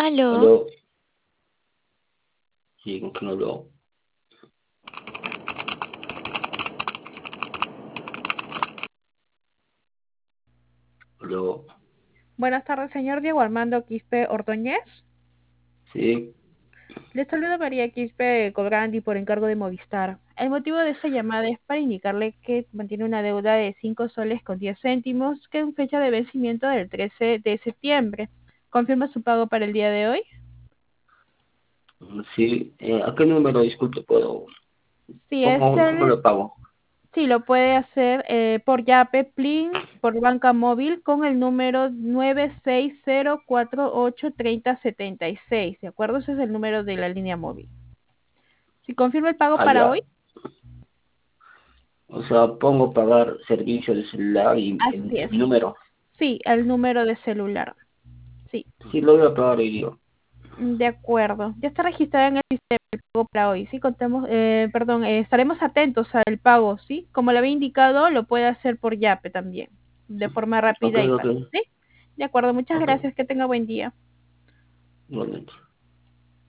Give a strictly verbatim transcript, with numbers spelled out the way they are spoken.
Aló, Aló, sí, ¿con quién habló? Aló, Buenas tardes, señor Diego Armando Quispe Ordóñez. sí, Le saluda María Quispe Colgrandi por encargo de Movistar. El motivo de esa llamada es para indicarle que mantiene una deuda de cinco soles con diez céntimos, que en fecha de vencimiento del trece de septiembre. ¿Confirma su pago para el día de hoy? mm, sí, eh, ¿a qué número, disculpe, puedo? Sí, es ¿Cómo, cómo el, lo pago? sí, lo puede hacer eh, por Yape, Plin, por banca móvil con el número nueve seis cero cuatro ocho tres cero siete seis, ¿de acuerdo? Ese es el número de la línea móvil. Si confirma el pago Ah, para hoy, ya, o sea, pongo pagar servicio de celular y así el, es. mi número. Sí, el número de celular. Sí, Sí, lo voy a pagar hoy día. de acuerdo. Ya está registrado en el sistema el pago para hoy. Sí, contemos, eh, perdón, eh, estaremos atentos al pago, ¿sí? Como le había indicado, lo puede hacer por Yape también, de forma Ok, rápida y ok, fácil, ¿sí? De acuerdo, muchas ok, gracias. Que tenga buen día. igualmente.